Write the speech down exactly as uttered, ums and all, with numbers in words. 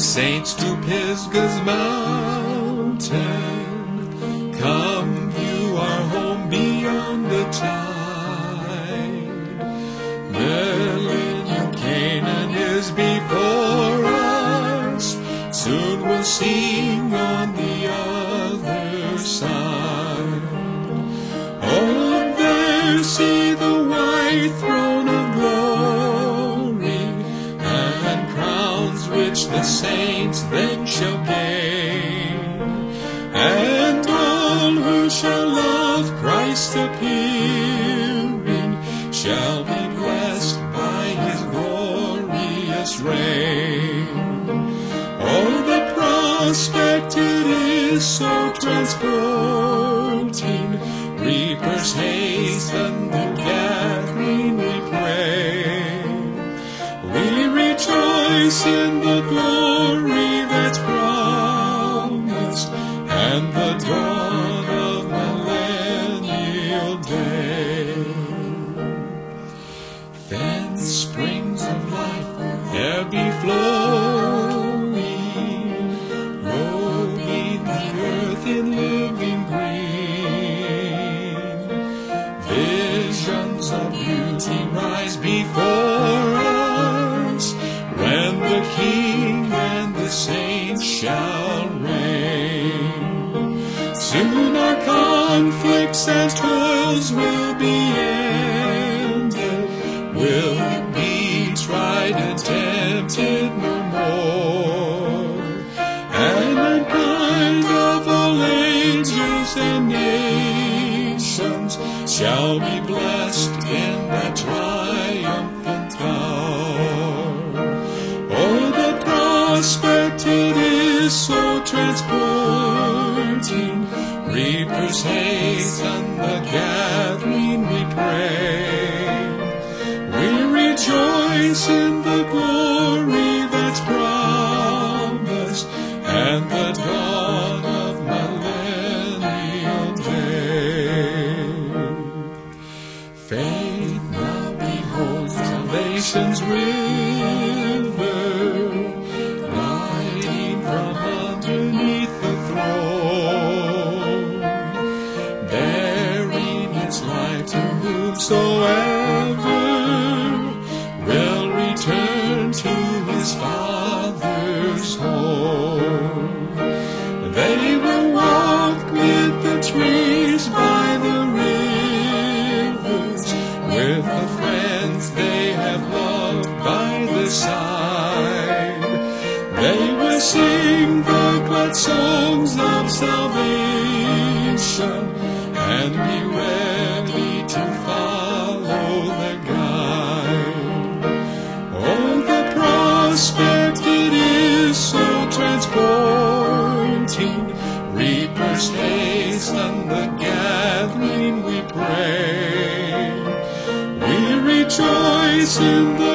saints to Pisgah's mountain. Come view our home beyond the tide. Verily New Canaan is before us. Soon we'll sing on the other side. Oh, there see the white throne of glory, and crowns which the saints then shall gain. And all who shall love Christ appearing shall be blessed by his glorious reign. Oh, the prospect it is so transporting. Reapers hasten the gathering, we pray. We rejoice in the glory that's promised, and the dawn of millennial day. Then springs of life there be flowing, robing the earth in living green. Visions of beauty rise before us, when the King and the saints shall reign. Soon our conflicts and toils will be ended, will be tried and tempted no more. And mankind of all ages and nations shall be blessed in that triumphant hour. Oh, the prospect it is so transporting. Reapers hasten the gathering, we pray. We rejoice in the glory that's promised, and the dawn of millennial day. Faith now beholds salvation's river, gliding from underneath the throne, bearing its light to whomsoever will return to his Father's home. They will walk with the trees by the rivers, with the friends they have loved by the side. They will sing the glad songs of salvation, and be ready to follow the guide. Oh, the prospect it is so transporting. Reapers hasten the gathering, we pray. We rejoice in the